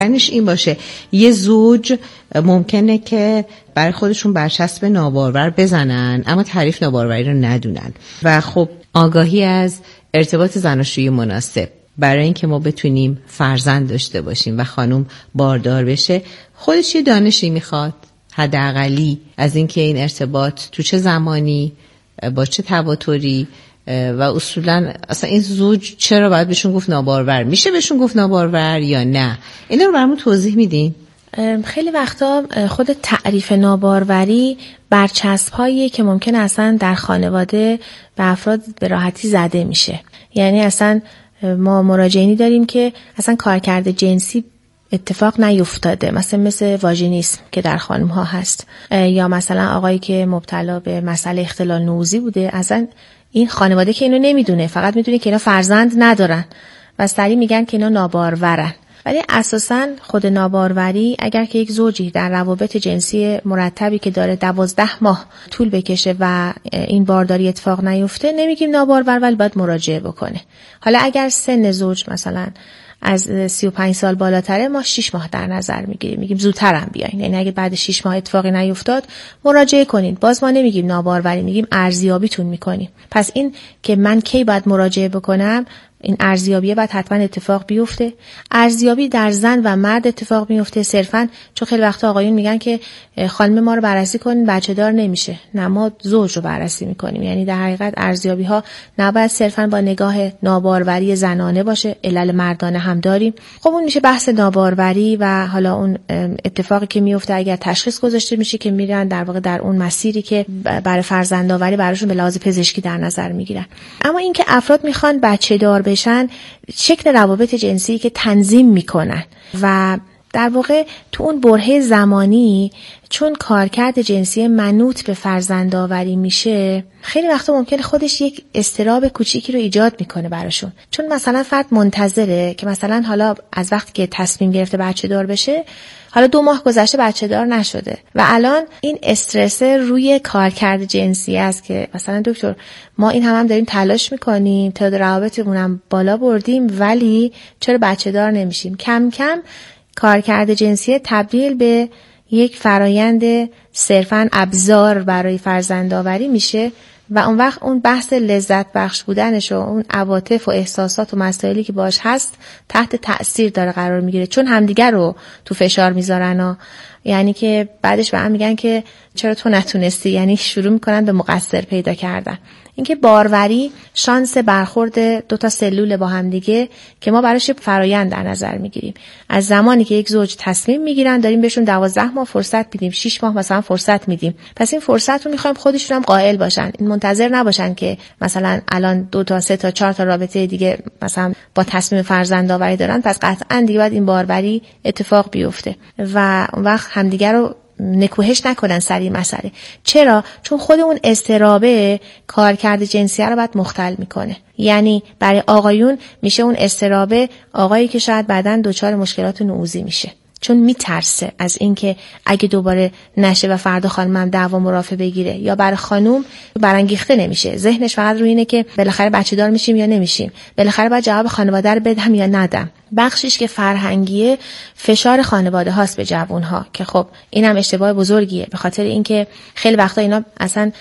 یعنیش این باشه یه زوج ممکنه که برای خودشون برچسب نابارور بزنن اما تعریف ناباروری رو ندونن و خب آگاهی از ارتباط زناشویی مناسب برای اینکه ما بتونیم فرزند داشته باشیم و خانم باردار بشه خودش یه دانشی میخواد حداقلی از اینکه این ارتباط تو چه زمانی با چه تواتری و اصولا اصلا این زوج چرا باید بهشون گفت نابارور، میشه بهشون گفت نابارور یا نه؟ اینا رو برامون توضیح میدین؟ خیلی وقتا خود تعریف ناباروری برچسب‌هایی که ممکنه اصلا در خانواده به افراد به راحتی زده میشه. یعنی اصلا ما مراجعینی داریم که اصلا کارکرد جنسی اتفاق نیفتاده، مثل واژینیسم که در خانم ها هست، یا مثلا آقایی که مبتلا به مسئله اختلال نوزی بوده، اصلا این خانواده که اینو نمیدونه، فقط میدونه که اینا فرزند ندارن و سریع میگن که اینا نابارورن. ولی اساساً خود ناباروری اگر که یک زوجی در روابط جنسی مرتبی که داره 12 ماه طول بکشه و این بارداری اتفاق نیفته نمیگیم نابارور، ولی باید مراجعه بکنه. حالا اگر سن زوج مثلا از 35 سال بالاتره ما 6 ماه در نظر میگیریم، میگیم زودتر هم بیاین، یعنی اگه بعد 6 ماه اتفاقی نیفتاد مراجعه کنید. باز ما نمیگیم ناباروری، میگیم ارزیابیتون میکنیم. پس این که من کی باید مراجعه بکنم، این ارزیابیه باید حتما اتفاق بیفته. ارزیابی در زن و مرد اتفاق میفته صرفا چون خیلی وقتا آقایون میگن که خانم ما رو بررسی کنین بچه دار نمیشه. نه، ما زوج رو بررسی میکنیم. یعنی در حقیقت ارزیابی ها نباید صرفا با نگاه ناباروری زنانه باشه، علل مردانه هم داریم. خب اون میشه بحث ناباروری و حالا اون اتفاقی که میفته اگر تشخیص گذاشته میشه که میرن در واقع در اون مسیری که برای فرزندآوری براشون به لحاظ پزشکی در نظر میگیرن. اما اینکه افراد میخوان بچه دار بشن، شکل روابط جنسی که تنظیم میکنن و در واقع تو اون برهه زمانی چون کارکرد جنسی منوط به فرزندآوری میشه، خیلی وقتا ممکنه خودش یک اضطراب کوچیکی رو ایجاد میکنه براشون. چون مثلا فرد منتظره که مثلا حالا از وقتی که تصمیم گرفته بچه دار بشه، حالا 2 ماه گذشته بچه دار نشده و الان این استرس روی کارکرد جنسی است که مثلا دکتر ما این هم داریم تلاش میکنیم، تعداد روابطمون هم بالا بردیم ولی چرا بچه دار نمیشیم؟ کم کم کارکرد جنسی تبدیل به یک فرایند صرفاً ابزار برای فرزندآوری میشه و اون وقت اون بحث لذت بخش بودنش و اون عواطف و احساسات و مسائلی که باش هست تحت تأثیر داره قرار میگیره، چون همدیگر رو تو فشار میذارن و یعنی که بعدش به هم میگن که چرا تو نتونستی، یعنی شروع میکنن به مقصر پیدا کردن. اینکه باروری شانس برخورد 2 تا سلول با هم دیگه که ما براش فرایند در نظر میگیریم. از زمانی که یک زوج تصمیم میگیرن داریم بهشون 12 ماه فرصت میدیم، 6 ماه مثلا فرصت میدیم. پس این فرصت رو میخوایم خودشون هم قائل باشن، این منتظر نباشن که مثلا الان 2 تا 3 تا 4 تا رابطه دیگه مثلا با تصمیم فرزندآوری دارن، پس قطعا دیگه باید این باروری اتفاق بیفته و اون وقت همدیگه رو نکوهش نکنن سری مسئله. چرا؟ چون خود اون اضطرابه کارکرد جنسی رو باید مختل میکنه. یعنی برای آقایون میشه اون اضطرابه آقایی که شاید بعداً دچار مشکلات نوزی میشه، چون میترسه از اینکه اگه دوباره نشه و فردا خانمم دعوا مرافعه بگیره. یا برای خانم برانگیخته نمیشه، ذهنش فقط روی اینه که بالاخره بچه دار میشیم یا نمیشیم، بالاخره باید جواب خانواده رو بدم یا ندم. بخشش که فرهنگیه فشار خانواده هاست به جوانها که خب اینم اشتباه بزرگیه، به خاطر اینکه خیلی وقتا اینا اصلا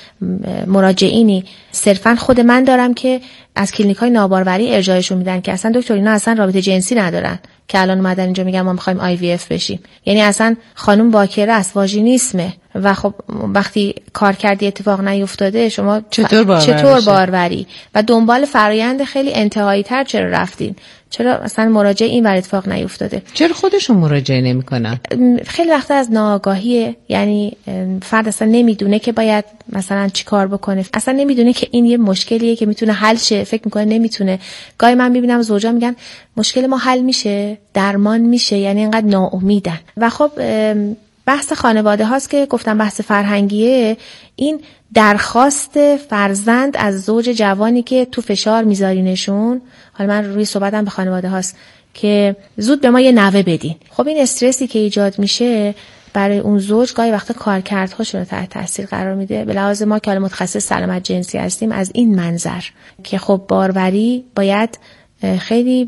مراجعینی صرفا خود من دارم که از کلینیک‌های ناباروری ارجاعشون میدن که اصلا دکتر اینا اصلا رابطه جنسی ندارن که الان اومدن اینجا میگن ما می‌خوایم IVF بشیم. یعنی اصلا خانم باکره است، واژینیسمه و خب وقتی کار کردی اتفاق نیفتاده شما چطور باروری و دنبال فرایند خیلی انتهایی تر چرا رفتین؟ چرا اصلا مراجعه این ور اتفاق نیفتاده؟ چرا خودشون مراجعه نمی‌کنن؟ خیلی وقتا از ناآگاهی، یعنی فرد اصلا نمیدونه که باید مثلا چی کار بکنه، اصلا نمیدونه که این یه مشکلیه که میتونه حل شه، فکر میکنه نمیتونه. گاهی من میبینم زوجا میگن مشکل ما حل میشه، درمان میشه، یعنی اینقدر ناامیدن. و خب بحث خانواده هاست که گفتم بحث فرهنگیه. این درخواست فرزند از زوج جوانی که تو فشار میذارینشون، حالا من روی صحبتم به خانواده هاست که زود به ما یه نوه بدین. خب این استرسی که ایجاد میشه برای اون زوج گاهی وقتا کارکردهاشون رو تحت تاثیر قرار میده. به لحاظ ما که متخصص سلامت جنسی هستیم از این منظر که خب باروری باید خیلی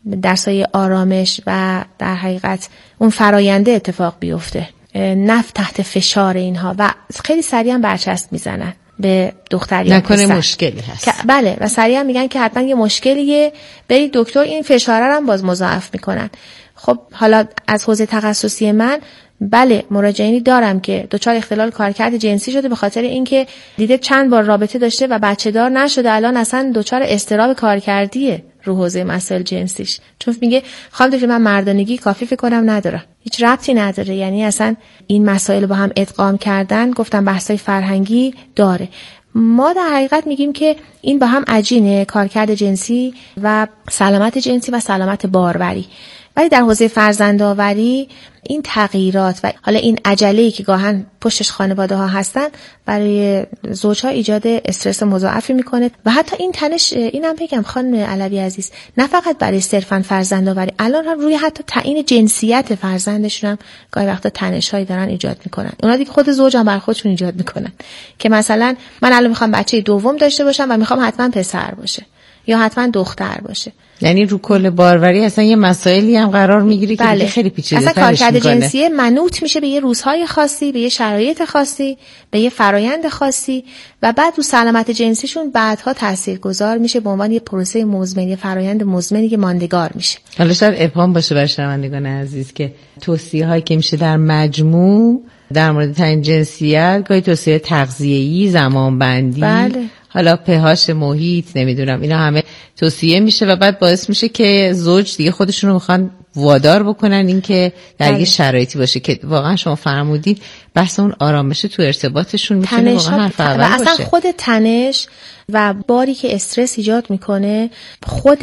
در سایه آرامش و در حقیقت اون فراینده اتفاق بیفته، نه تحت فشار اینها و خیلی سریعا برچسب میزنن به دختر یا نکنه مشکلی هست. بله، و سریعا میگن که حتما یه مشکلیه، برید دکتر، این فشاره رو هم باز مضاعف میکنن. خب حالا از حوزه تخصصی من، بله مراجعینی دارم که دچار اختلال کارکرد جنسی شده به خاطر اینکه دیده چند بار رابطه داشته و بچه دار نشده، الان اصلا دچار اضطراب کارکردیه رو حوزه مسائل جنسیش، چون میگه خانم دکتر من مردانگی کافی فکر کنم ندارم، هیچ ربطی نداره. یعنی اصلا این مسائل با هم ادغام کردن، گفتم بحثای فرهنگی داره. ما در حقیقت میگیم که این با هم عجینه، کارکرد جنسی و سلامت جنسی و سلامت باروری. ولی در حوزه فرزندآوری این تغییرات و حالا این عجله‌ای که گاهن پشتش خانواده‌ها هستن برای زوج‌ها ایجاد استرس مضاعفی میکنه و حتی این تنش، اینم بگم خانم علوی عزیز، نه فقط برای صرفاً فرزندآوری، الان هم روی حتی تعیین جنسیت فرزندشون هم گاهی وقتا تنش‌هایی دارن ایجاد میکنن. اونا دیگه خود زوج هم بر خودشون ایجاد میکنن که مثلا من الان میخوام بچه دوم داشته باشم و میخوام حتما پسر باشه یا حتما دختر باشه. یعنی رو کل باروری اصلا یه مسائلی هم قرار میگیره که بله. خیلی پیچیده اصلا ترش کارکرد میکنه. جنسی منوط میشه به یه روزهای خاصی، به یه شرایط خاصی، به یه فرایند خاصی و بعد رو سلامت جنسیشون بعدها تاثیرگذار میشه به عنوان یه پروسه مزمن، یه فرایند مزمنی که ماندگار میشه. حالا شاید ابهام باشه برای شنوندگان عزیز که توصیه‌هایی که میشه در مجموع در مورد تعیین جنسیت، گاهی توصیه تغذیه‌ای، زمانبندی، بله. حالا پهاش محیط، نمیدونم، اینا همه توصیه میشه و بعد باعث میشه که زوج دیگه خودشون رو میخوان وادار بکنن اینکه در یه شرایطی باشه که واقعا شما فرمودید بحث اون آرامش تو ارتباطشون میتونه واقعا حرف اول باشه. و اصلا خود تنش و باری که استرس ایجاد میکنه، خود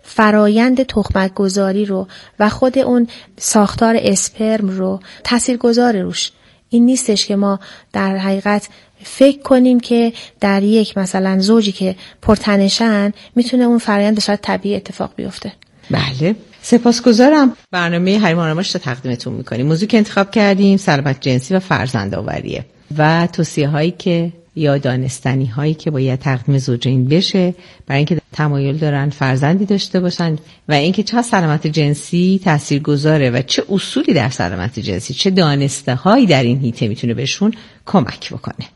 فرایند تخمک گذاری رو و خود اون ساختار اسپرم رو تاثیرگذار روش. این نیستش که ما در حقیقت فکر کنیم که در یک مثلا زوجی که پرتنشن میتونه اون فرآیند به صورت طبیعی اتفاق بیفته. بله، سپاسگزارم. برنامه حریم آرامش رو تقدیمتون میکنیم. موضوع که انتخاب کردیم سلامت جنسی و فرزندآوریه و توصیه هایی که یا دانستنی هایی که باید تقدیم زوجین بشه برای اینکه تمایل دارن فرزندی داشته باشن و اینکه چه سلامت جنسی تاثیرگذاره و چه اصولی در سلامت جنسی، چه دانسته هایی در این حیطه میتونه بهشون کمک بکنه.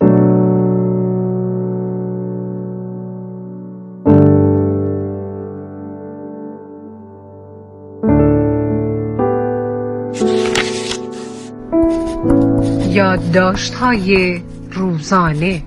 یادداشت‌های روزانه.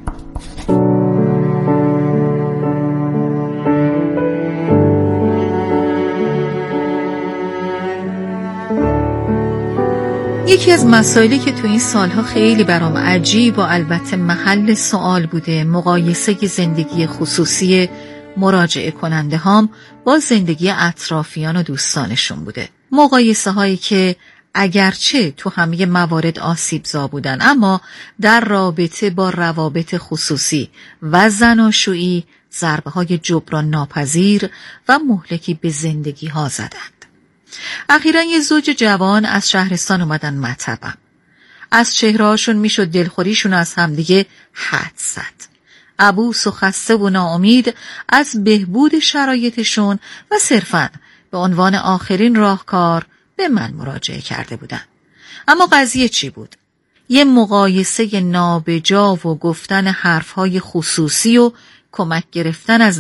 یکی از مسائلی که تو این سالها خیلی برام عجیب و البته محل سوال بوده، مقایسه زندگی خصوصی مراجعه کننده هام با زندگی اطرافیان و دوستانشون بوده. مقایسه هایی که اگرچه تو همه موارد آسیبزا بودن، اما در رابطه با روابط خصوصی و زناشویی ضربه های جبران ناپذیر و مهلکی به زندگی ها زدند. اخیراً یه زوج جوان از شهرستان اومدن مطبم. از چهرهاشون میشد دلخوریشون از همدیگه حد زد. عبوس و خسته و ناامید از بهبود شرایطشون و صرفاً به عنوان آخرین راهکار به من مراجعه کرده بودن. اما قضیه چی بود؟ یه مقایسه نابجا و گفتن حرفهای خصوصی و کمک گرفتن از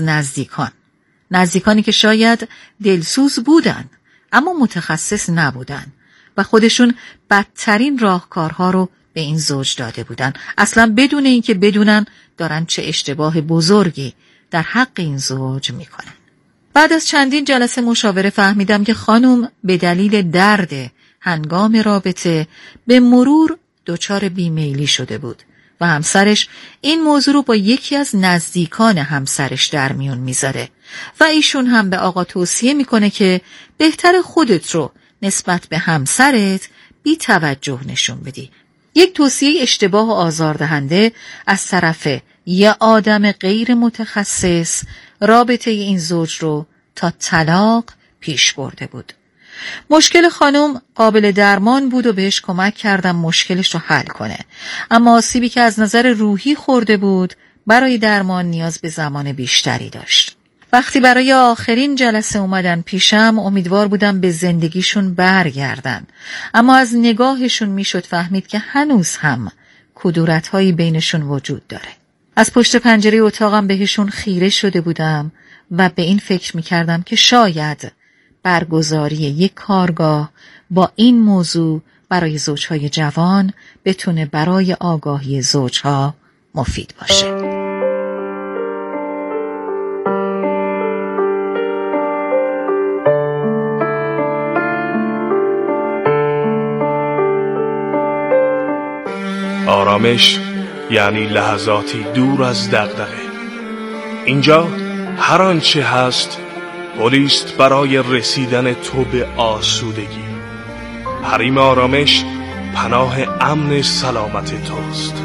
نزدیکانی که شاید دلسوز بودن اما متخصص نبودن و خودشون بدترین راهکارها رو به این زوج داده بودن، اصلا بدون اینکه بدونن دارن چه اشتباه بزرگی در حق این زوج میکنن. بعد از چندین جلسه مشاوره فهمیدم که خانم به دلیل درد هنگام رابطه به مرور دچار بیمیلی شده بود و همسرش این موضوع رو با یکی از نزدیکان همسرش در میون میذاره و ایشون هم به آقا توصیه میکنه که بهتر خودت رو نسبت به همسرت بی توجه نشون بدی. یک توصیه اشتباه و آزاردهنده از طرف یه آدم غیر متخصص رابطه این زوج رو تا طلاق پیش برده بود. مشکل خانم قابل درمان بود و بهش کمک کردم مشکلش رو حل کنه، اما آسیبی که از نظر روحی خورده بود برای درمان نیاز به زمان بیشتری داشت. وقتی برای آخرین جلسه اومدن پیشم امیدوار بودم به زندگیشون برگردن، اما از نگاهشون میشد فهمید که هنوز هم کدورت‌هایی بینشون وجود داره. از پشت پنجره اتاقم بهشون خیره شده بودم و به این فکر میکردم که شاید برگزاری یک کارگاه با این موضوع برای زوجهای جوان بتونه برای آگاهی زوجها مفید باشه. آرامش یعنی لحظاتی دور از دغدغه. اینجا هر آنچه هست پلیست برای رسیدن تو به آسودگی. حریم آرامش پناه امن سلامت توست.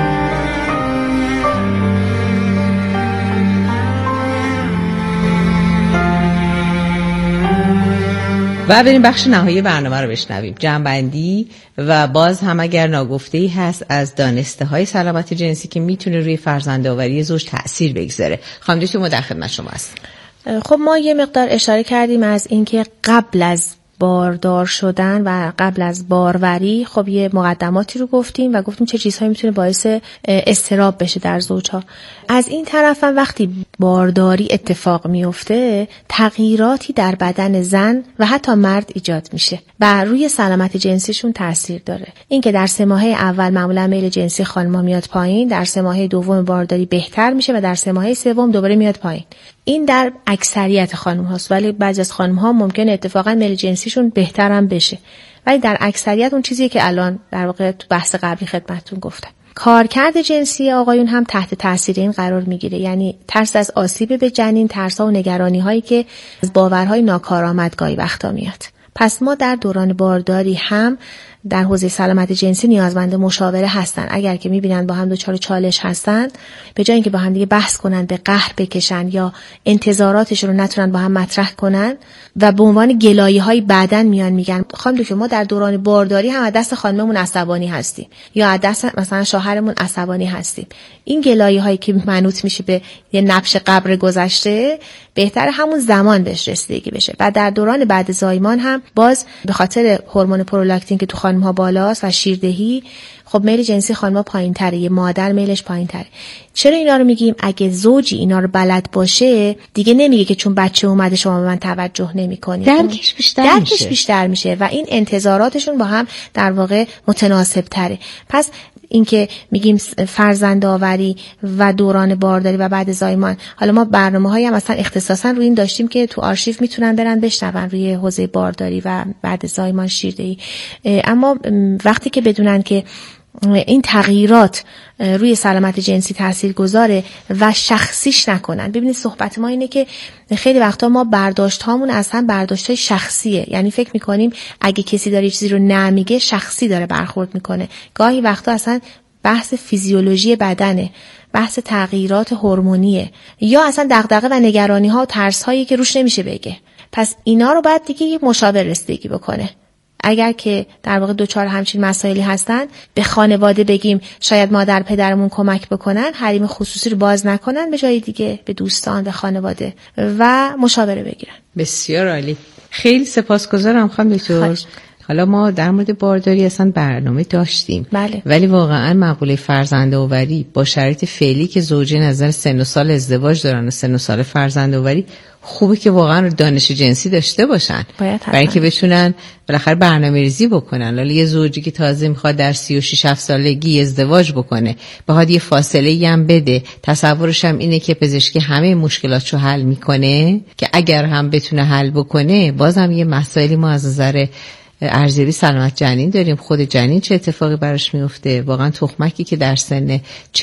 و بریم بخش نهایی برنامه رو بشنویم، جمع‌بندی و باز هم اگر ناگفته‌ای هست از دانسته های سلامت جنسی که میتونه روی فرزندآوری زوج تأثیر بگذاره. خانم دکتر ما در خدمت شما هست. خب ما یه مقدار اشاره کردیم از اینکه قبل از باردار شدن و قبل از باروری خب یه مقدماتی رو گفتیم و گفتیم چه چیزهایی میتونه باعث اضطراب بشه در زوجها. از این طرف هم وقتی بارداری اتفاق میفته تغییراتی در بدن زن و حتی مرد ایجاد میشه و روی سلامت جنسیشون تاثیر داره. این که در 3 ماهه اول معمولا میل جنسی خانم‌ها میاد پایین، در 3 ماهه دوم بارداری بهتر میشه و در 3 ماهه سوم دوباره میاد پایین. این در اکثریت خانم هاست، ولی بعضی از خانم ها ممکنه اتفاقا میل جنسیشون بهتر هم بشه، ولی در اکثریت اون چیزیه که الان در واقع تو بحث قبلی خدمتتون گفتم. کارکرد جنسی آقایون هم تحت تاثیر این قرار میگیره، یعنی ترس از آسیب به جنین، ترس‌ها و نگرانی هایی که از باورهای ناکارآمدگاهی وقتا میاد. پس ما در دوران بارداری هم در حوزه سلامت جنسی نیازمند مشاوره هستن. اگر که میبینن با هم دچار چالش هستن، به جای اینکه با هم دیگه بحث کنن، به قهر بکشن یا انتظاراتشون رو نتونن با هم مطرح کنن و به عنوان گلایه‌های بعدن میان میگن خانم دکتر ما در دوران بارداری هم از دست خانممون عصبانی هستیم یا از دست مثلا شوهرمون عصبانی هستیم. این گلایه‌هایی که منوط میشه به یه نبش قبر گذشته، بهتره همون زمان بهش رسیدگی بشه. و در دوران بعد زایمان هم باز به خاطر هورمون پرولاکتین که تو خانم‌ها بالاست و شیردهی، خب میل جنسی خانم‌ها پایین‌تره، یه مادر میلش پایین‌تره. چرا اینا رو میگیم؟ اگه زوجی اینا رو بلد باشه دیگه نمیگه که چون بچه اومده شما به من توجه نمی‌کنید. درکش بیشتر میشه و این انتظاراتشون با هم در واقع متناسب‌تره. پس اینکه میگیم فرزندآوری و دوران بارداری و بعد زایمان، حالا ما برنامه‌هایی هم مثلا اختصاصا روی این داشتیم که تو آرشیو میتونن برن بشنون روی حوزه بارداری و بعد زایمان شیردهی. اما وقتی که بدونن که این تغییرات روی سلامت جنسی تأثیر گذاره و شخصیش نکنن. ببینید صحبت ما اینه که خیلی وقتا ما برداشت هامون اصلا برداشت های شخصیه، یعنی فکر میکنیم اگه کسی داره چیزی رو نمیگه شخصی داره برخورد میکنه. گاهی وقتا اصلا بحث فیزیولوژی بدنه، بحث تغییرات هورمونیه یا اصلا دغدغه و نگرانی ها و ترس هایی که روش نمیشه بگه. پس اینا رو باید دیگه یه مشاور رسیدگی بکنه. اگر که در واقع دوچار همچین مسائلی هستن، به خانواده بگیم شاید مادر پدرمون کمک بکنن، حریم خصوصی رو باز نکنن، به جای دیگه به دوستان، به خانواده و مشاوره بگیرن. بسیار عالی، خیلی سپاسگزارم خانم دکتر. حالا ما در مورد بارداری اصلا برنامه داشتیم، بله. ولی واقعا مقوله فرزندآوری با شرایط فعلی که زوجین از نظر سن و سال ازدواج دارن و سن و سال فرزندآوری خوبه که واقعا دانش جنسی داشته باشن برای اینکه بتونن بالاخره برنامه‌ریزی بکنن. حالا یه زوجی که تازه میخواد در 36 سالگی ازدواج بکنه، بخواد یه فاصله‌ای هم بده، تصورش هم اینه که پزشکی همه مشکلاتشو حل میکنه، که اگر هم بتونه حل بکنه بازم یه مسائلی ما از نظر ارزیابی سلامت جنین داریم. خود جنین چه اتفاقی براش میفته، واقعا تخمکی که در سن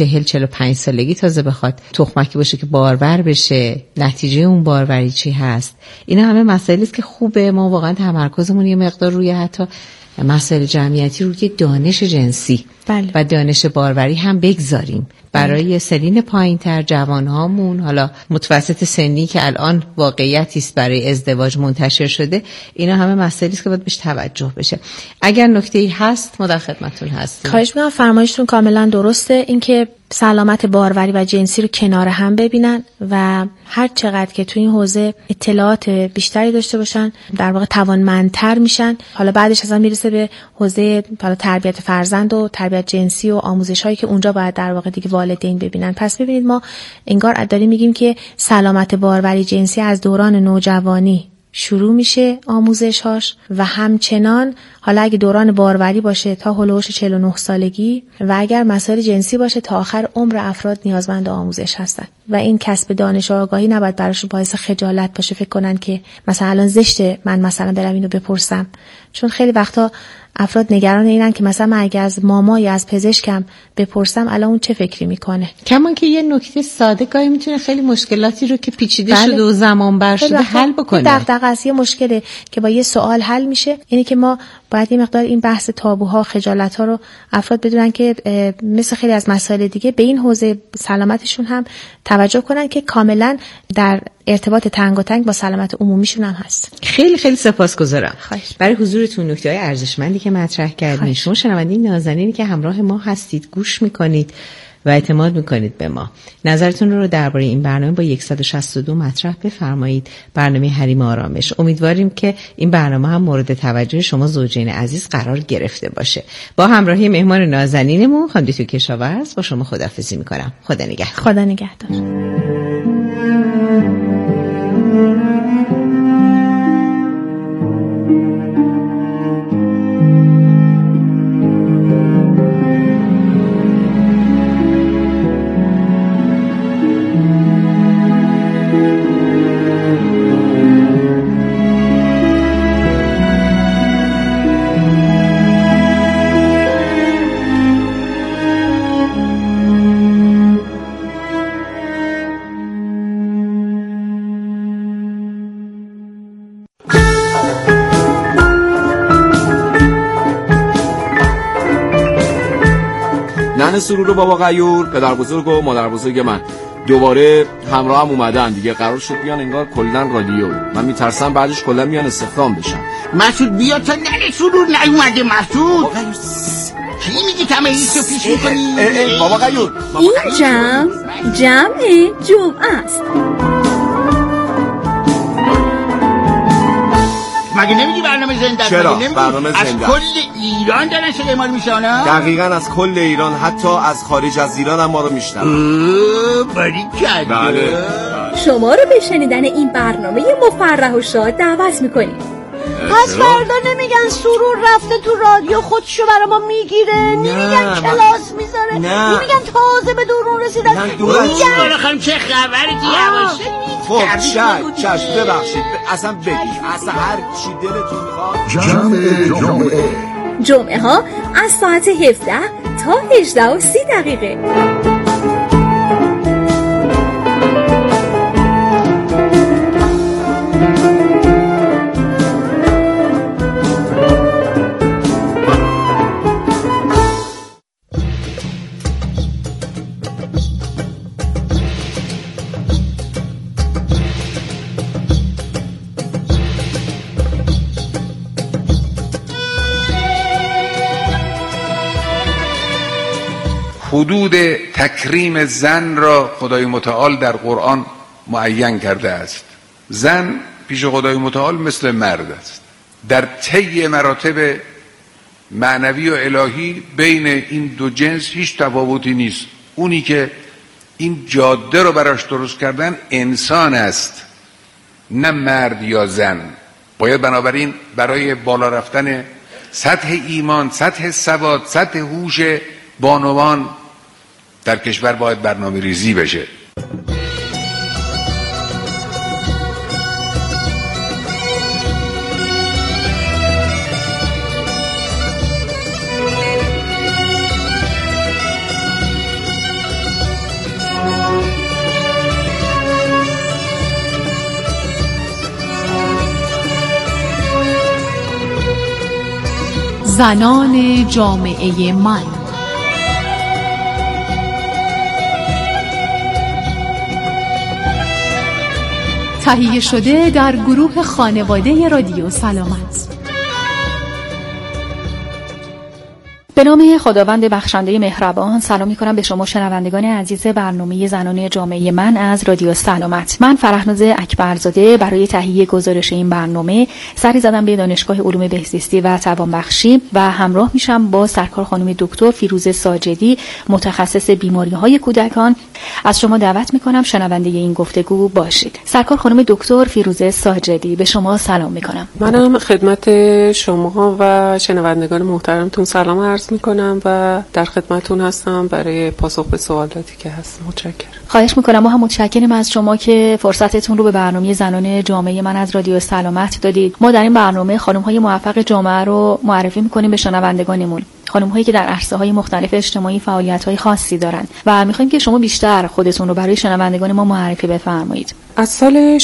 40-45 سالگی تازه بخواد تخمکی باشه که بارور بشه، نتیجه اون باروری چی هست، اینا همه مسائلی است که خوبه ما واقعا تمرکزمون یه مقدار روی حتی مسائل جمعیتی روی دانش جنسی بله. و دانش باروری هم بگذاریم برای سنین پایین‌تر، جوانهامون، حالا متوسط سنی که الان واقعیتی است برای ازدواج منتشر شده. اینا همه مسائلی است که باید بهش توجه بشه. اگر نکته‌ای هست ما در خدمتتون هستیم. خواهش می‌کنم. فرمایشتون کاملا درسته، اینکه سلامت باروری و جنسی رو کنار هم ببینن و هر چقدر که تو این حوزه اطلاعات بیشتری داشته باشن در واقع توانمندتر میشن. حالا بعدش اصلا میرسه به حوزه حالا تربیت فرزند و تربیت جنسی و آموزش‌هایی که اونجا باید در واقع دیگه والدین ببینن. پس ببینید ما انگار داریم میگیم که سلامت باروری جنسی از دوران نوجوانی شروع میشه آموزش‌هاش و همچنان حالا اگه دوران باروری باشه تا هولوش 49 سالگی و اگر مسائل جنسی باشه تا آخر عمر افراد نیازمند آموزش هستن و این کسب دانش و آگاهی نباید براشون باعث خجالت باشه، فکر کنن که مثلا الان زشته من مثلا برم اینو بپرسم. چون خیلی وقتا افراد نگران اینن که مثلا من اگه از ماما یا از پزشکم بپرسم الان اون چه فکری میکنه. کمان که یه نکته ساده گاهی میتونه خیلی مشکلاتی رو که پیچیده شده و زمان بر شده حل بکنه. دغدغه است، یه مشکلی که با یه سوال حل میشه. اینه که ما باید یه مقدار این بحث تابوها، خجالت‌ها رو افراد بدونن که مثل خیلی از مسائل دیگه به این حوزه سلامتشون هم توجه کنن که کاملا در ارتباط تنگاتنگ با سلامت عمومیشون هم هست. خیلی خیلی سپاسگزارم برای حضورتون، نکته‌های ارزشمندی که مطرح کردین. شما شنوندگان نازنینی که همراه ما هستید، گوش میکنید و اعتماد میکنید به ما. نظرتون رو درباره این برنامه با 162 مطرح بفرمایید. برنامه حریم آرامش. امیدواریم که این برنامه هم مورد توجه شما زوجین عزیز قرار گرفته باشه. با همراهی مهمان نازنینمون خانم دکتر کشاورز با شما خداحافظی میکنم. خدا نگهدار. خدا نگهدار. سرور بابا غیور، پدر بزرگ و مادر بزرگ من دوباره همراه هم اومدن دیگه. قرار شد بیان انگار کلن رادیو. من میترسم بعدش کلن میان استخدام بشن. مسعود بیا تا نره سرور نیومده. مسعود چی میگی تمهیدشو پیش میکنی؟ بابا غیور این جمع جمعه است. مگه نمیگی برنامه زنده؟ چرا؟ برنامه زنده از کل ایران دارن صدای ما رو میشنن؟ دقیقاً از کل ایران، حتی از خارج از ایران هم ما رو میشنن. باریکلا. بله. شما رو به شنیدن این برنامه مفرح و شاد دعوت میکنیم. پس فردا نمیگن سرور رفته تو رادیو خودشو برای ما میگیره، نمیگن کلاس میذاره، نمیگن تازه به درون رسیدن. میگن خانم چه خبره دیگه؟ خب چشم ببخشید، اصلا بگید اصلا هر چی دلتون میخواد. جمعه ها از ساعت 17 تا 18:30. حدود تکریم زن را خدای متعال در قرآن معین کرده است. زن پیش خدای متعال مثل مرد است. در طی مراتب معنوی و الهی بین این دو جنس هیچ تفاوتی نیست. اونی که این جاده رو براش درست کردن انسان است، نه مرد یا زن. باید بنابراین برای بالا رفتن سطح ایمان، سطح سواد، سطح هوش بانوان در کشور باید برنامه ریزی بشه. زنان جامعه من. تهیه شده در گروه خانواده رادیو سلامت. به نام خداوند بخشنده مهربان سلام می‌کنم به شما شنوندگان عزیز برنامه زنان جامعه من از رادیو سلامت. من فرحناز اکبرزاده برای تهیه گزارش این برنامه سری زدم به دانشگاه علوم بهزیستی و توانبخشی و همراه میشم با سرکار خانم دکتر فیروزه ساجدی، متخصص بیماری‌های کودکان. از شما دعوت می‌کنم شنونده این گفتگو باشید. سرکار خانم دکتر فیروزه ساجدی، به شما سلام می‌کنم. منم خدمت شما و شنوندگان محترمتون سلام عرض میکنم و در خدمتون هستم برای پاسخ به سوالاتی که هست. متشکرم. خواهش میکنم. ما هم متشکریم از شما که فرصتتون رو به برنامه زنان جامعه من از رادیو سلامت دادید. ما در این برنامه خانم‌های موفق جامعه رو معرفی میکنیم به شنوندگانمون، خانم‌هایی که در عرصه‌های مختلف اجتماعی فعالیت‌های خاصی دارن و می‌خوایم که شما بیشتر خودتون رو برای شنوندگان ما معرفی بفرمایید. از سال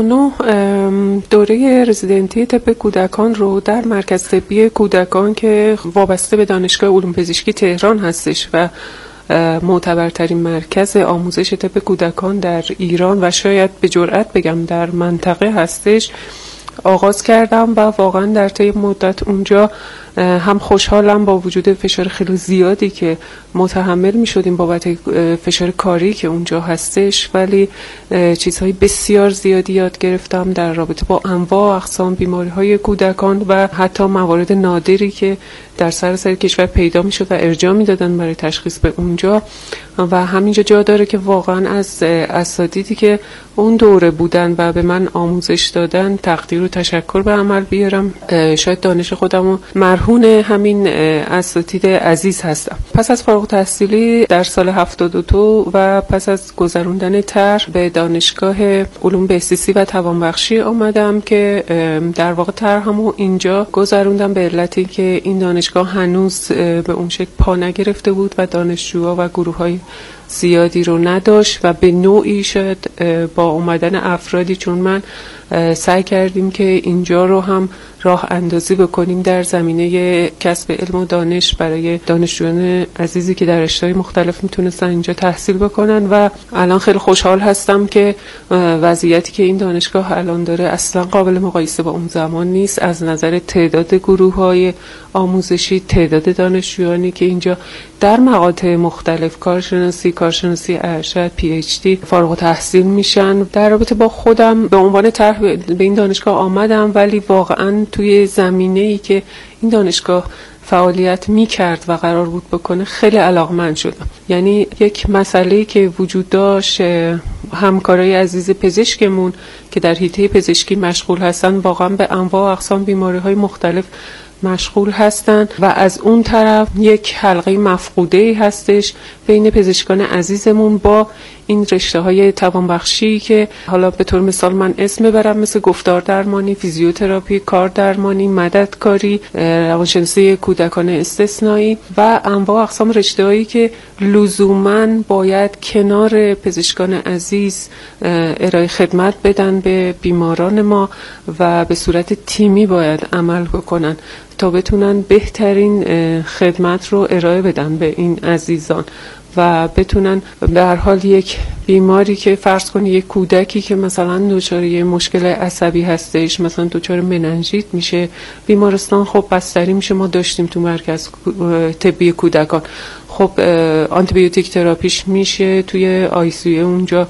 69 دوره رزیدنتی طب کودکان رو در مرکز طبی کودکان که وابسته به دانشگاه علوم پزشکی تهران هستش و معتبرترین مرکز آموزش طب کودکان در ایران و شاید به جرئت بگم در منطقه هستش آغاز کردم و واقعا در طی مدت اونجا هم خوشحالم با وجود فشار خیلی زیادی که متحمل می شدیم بابت فشار کاری که اونجا هستش، ولی چیزهای بسیار زیادی یاد گرفتم در رابطه با انواع اقسام بیماری های کودکان و حتی موارد نادری که در سراسر کشور پیدا می شد و ارجاع می دادن برای تشخیص به اونجا. و همینجا جا داره که واقعا از اساتیدی که اون دوره بودن و به من آموزش دادن تقدیر و تشکر به عمل بیارم. شاید دانش خودمو مرهون همین اساتید عزیز هستم. پس از فارغ التحصیلی در سال 72 و پس از گذروندن طرح به دانشگاه علوم بهزیستی و توانبخشی آمدم که در واقع طرحمو اینجا گذروندم به علتی که این دانشگاه هنوز به اون شکل پا نگرفته بود و دانشجوها و گروه‌های زیادی رو نداشت و به نوعی شاید با اومدن افرادی چون من سعی کردیم که اینجا رو هم راه اندازی بکنیم در زمینه کسب علم و دانش برای دانشجویان عزیزی که در رشته‌های مختلف میتونستن اینجا تحصیل بکنن و الان خیلی خوشحال هستم که وضعیتی که این دانشگاه الان داره اصلا قابل مقایسه با اون زمان نیست از نظر تعداد گروه‌های آموزشی، تعداد دانشجویانی که اینجا در مقاطع مختلف کارشناسی ارشد، PhD فارغ التحصیل میشن. در رابطه با خودم به عنوان طرح به این دانشگاه آمدم، ولی واقعا توی زمینه‌ای که این دانشگاه فعالیت میکرد و قرار بود بکنه خیلی علاقمند شدم. یعنی یک مسئله‌ای که وجود داشت، همکارای عزیز پزشکمون که در حیطه پزشکی مشغول هستن واقعا به انواع اقسام بیماری‌های مختلف مشغول هستن و از اون طرف یک حلقه مفقوده‌ای هستش بین پزشکان عزیزمون با این رشته‌های توانبخشی که حالا به طور مثال من اسم ببرم مثل گفتار درمانی، فیزیوتراپی، کار درمانی، مددکاری، روانشناسی کودکان استثنایی و انواع اقسام رشته‌هایی که لزوماً باید کنار پزشکان عزیز ارائه خدمت بدن به بیماران ما و به صورت تیمی باید عمل بکنن تا بتونن بهترین خدمت رو ارائه بدن به این عزیزان و بتونن به هر حال یک بیماری که فرض کنی یک کودکی که مثلا دچار یه مشکل عصبی هستش، مثلا دچار مننژیت میشه، بیمارستان خب بستری میشه. ما داشتیم تو مرکز طبی کودکان خب آنتیبیوتیک تراپیش میشه، توی ICU اونجا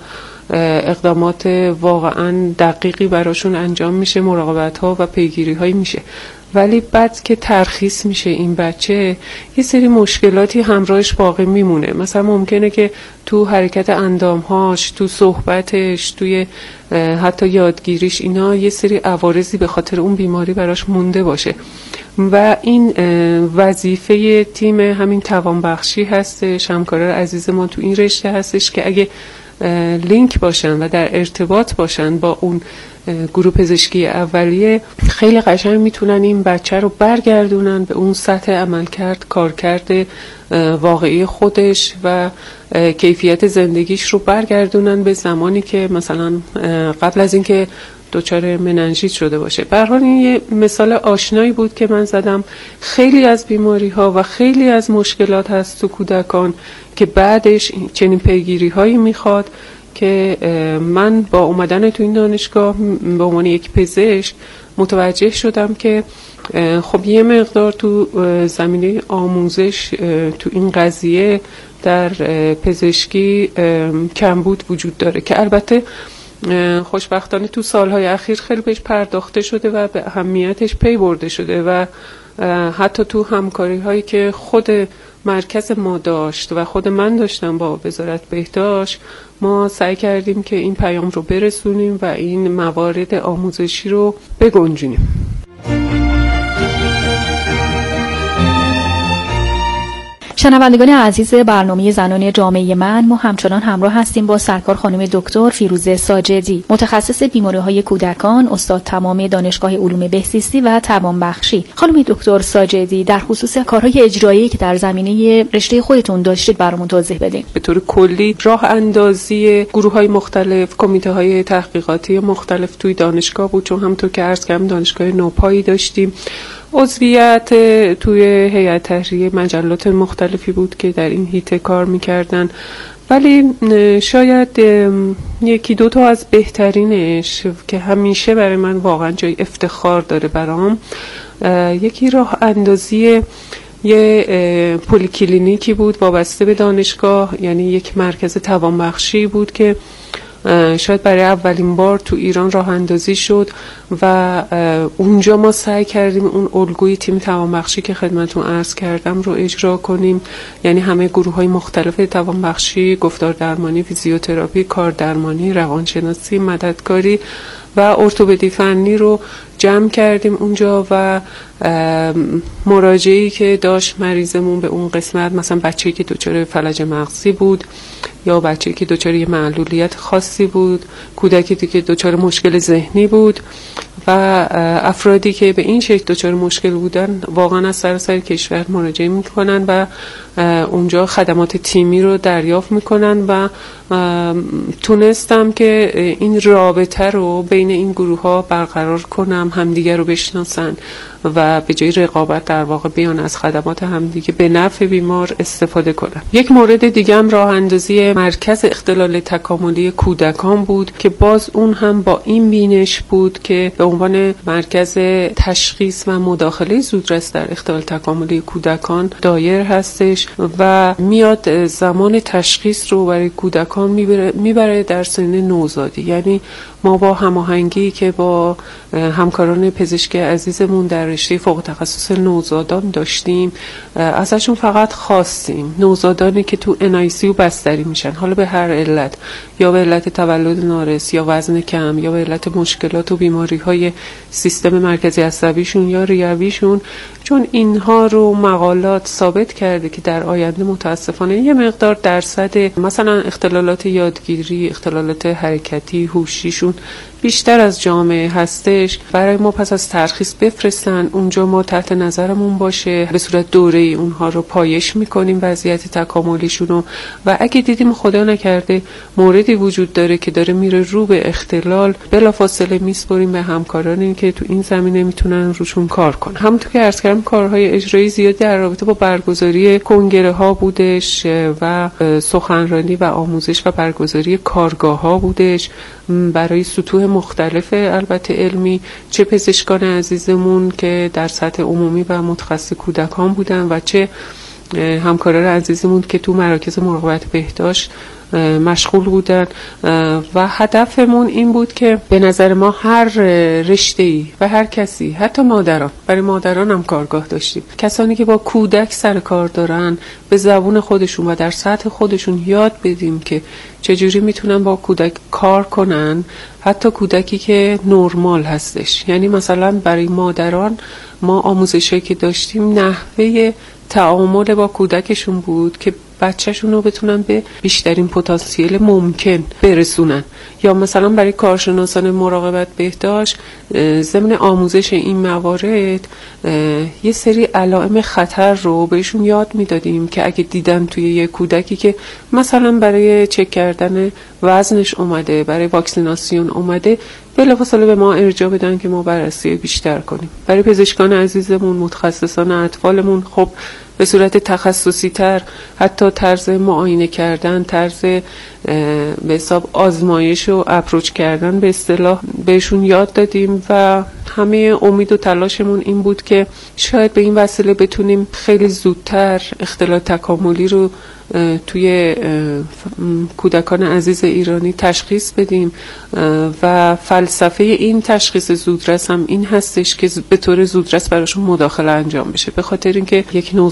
اقدامات واقعا دقیقی براشون انجام میشه، مراقبت ها و پیگیری هایی میشه. ولی بعد که ترخیص میشه این بچه یه سری مشکلاتی همراهش باقی میمونه. مثلا ممکنه که تو حرکت اندامهاش، تو صحبتش، توی حتی یادگیریش اینا یه سری عوارضی به خاطر اون بیماری براش مونده باشه و این وظیفه تیم همین توانبخشی هستش. همکاران عزیز ما تو این رشته هستش که اگه لینک باشن و در ارتباط باشن با اون گروه پزشکی اولیه خیلی قشنگ میتونن این بچه رو برگردونن به اون سطح عملکرد، کارکرد واقعی خودش و کیفیت زندگیش رو برگردونن به زمانی که مثلا قبل از اینکه دچار مننژیت شده باشه. به هر حال این یه مثال آشنایی بود که من زدم. خیلی از بیماری ها و خیلی از مشکلات هست تو کودکان که بعدش چنین پیگیری هایی میخواد که من با اومدن تو این دانشگاه به عنوان یک پزشک متوجه شدم که خب یه مقدار تو زمینه آموزش تو این قضیه در پزشکی کمبود وجود داره که البته خوشبختانه تو سالهای اخیر خیلی بهش پرداخته شده و به اهمیتش پی برده شده و حتی تو همکاری هایی که خود مرکز ما داشت و خود من داشتم با وزارت بهداشت، ما سعی کردیم که این پیام رو برسونیم و این موارد آموزشی رو بگنجونیم. شنوندگان عزیز برنامه زنان جامعه من، ما همچنان همراه هستیم با سرکار خانم دکتر فیروزه ساجدی، متخصص بیماری‌های کودکان، استاد تمام دانشگاه علوم بهزیستی و توانبخشی. خانم دکتر ساجدی، در خصوص کارهای اجرایی که در زمینه رشته خودتون داشتید برامون توضیح بدین. به طور کلی راه اندازی گروه‌های مختلف، کمیته‌های تحقیقاتی مختلف توی دانشگاه بود، چون همونطور که عرض کردم دانشگاه نوپایی داشتیم. عضویت توی هیئت تحریریه مجلات مختلفی بود که در این حیطه کار میکردن، ولی شاید یکی دو تا از بهترینش که همیشه برای من واقعا جای افتخار داره برام، یکی راه اندازی یه پلیکلینیکی بود وابسته به دانشگاه، یعنی یک مرکز توانبخشی بود که شاید برای اولین بار تو ایران راه اندازی شد و اونجا ما سعی کردیم اون الگوی تیم توانبخشی که خدمتتون عرض کردم رو اجرا کنیم، یعنی همه گروه‌های مختلف توانبخشی، گفتار درمانی، فیزیوتراپی، کار درمانی، روانشناسی، مددکاری و ارتوپدی فنی رو جمع کردیم اونجا و مراجعی که داشت مریضمون به اون قسمت، مثلا بچه‌ای که دچار فلج مغزی بود یا بچه‌ای که دچار یه معلولیت خاصی بود، کودکی که دچار مشکل ذهنی بود و افرادی که به این شکل دچار مشکل بودن، واقعا از سراسر کشور مراجعه میکنن و اونجا خدمات تیمی رو دریافت میکنن و تونستم که این رابطه رو بین این گروه ها برقرار کنم، همدیگه رو بشناسن و به جای رقابت در واقع بیان از خدمات همدیگه به نفع بیمار استفاده کنن. یک مورد دیگه هم راه اندازی مرکز اختلال تکاملی کودکان بود که باز اون هم با این بینش بود که به عنوان مرکز تشخیص و مداخله زودرس در اختلال تکاملی کودکان دایر هستش و میاد زمان تشخیص رو برای کودکان میبره در سن نوزادی. یعنی ما با هماهنگی که با همکاران پزشکی عزیزمون در رشته فوق تخصص نوزادان داشتیم، ازشون فقط خواستیم نوزادانی که تو NICU بستری میشن، حالا به هر علت، یا به علت تولد نارس یا وزن کم یا به علت مشکلات و بیماری های سیستم مرکزی عصبیشون یا ریویشون، چون اینها رو مقالات ثابت کرده که در آینده متاسفانه یه مقدار درصد مثلا اختلالات یادگیری، اختلالات حرکتی، هوشیشون بیشتر از جامعه هستش، برای ما پس از ترخیص بفرستن اونجا، ما تحت نظرمون باشه، به صورت دوره‌ای اونها رو پایش میکنیم وضعیت تکاملیشون رو و اگه دیدیم خدا نکرده موردی وجود داره که داره میره رو به اختلال، بلافاصله میسپریم به همکارانی که تو این زمینه میتونن روشون کار کنن. همونطور که عرض کردم کارهای اجرایی زیادی در رابطه با برگزاری کنگره ها بودش و سخنرانی و آموزش و برگزاری کارگاه ها بودش برای سطوح مختلف البته علمی، چه پزشکان عزیزمون که در سطح عمومی و متخصص کودکان بودن و چه همکاران عزیزمون که تو مراکز مراقبت بهداشت مشغول بودن و هدفمون این بود که به نظر ما هر رشته‌ای و هر کسی، حتی مادران، برای مادران هم کارگاه داشتیم، کسانی که با کودک سر کار دارن به زبون خودشون و در سطح خودشون یاد بدیم که چجوری میتونن با کودک کار کنن، حتی کودکی که نرمال هستش. یعنی مثلا برای مادران ما آموزشی که داشتیم نحوه تعامل با کودکشون بود که بچه‌شون رو بتونن به بیشترین پتانسیل ممکن برسونن. یا مثلا برای کارشناسان مراقبت بهداشت ضمن آموزش این موارد یه سری علائم خطر رو بهشون یاد میدادیم که اگه دیدن توی یه کودکی که مثلا برای چک کردن وزنش اومده، برای واکسیناسیون اومده، بلافاصله به ما ارجاع بدن که ما بررسی بیشتر کنیم. برای پزشکان عزیزمون، متخصصان اطفالمون، خب به صورت تخصصی تر حتی طرز معاینه کردن، طرز به حساب آزمایش و اپروچ کردن به اصطلاح بهشون یاد دادیم و همه امید و تلاشمون این بود که شاید به این وسیله بتونیم خیلی زودتر اختلال تکاملی رو توی کودکان عزیز ایرانی تشخیص بدیم و فلسفه این تشخیص زودرس هم این هستش که به طور زودرس براشون مداخله انجام بشه، به خاطر اینکه یک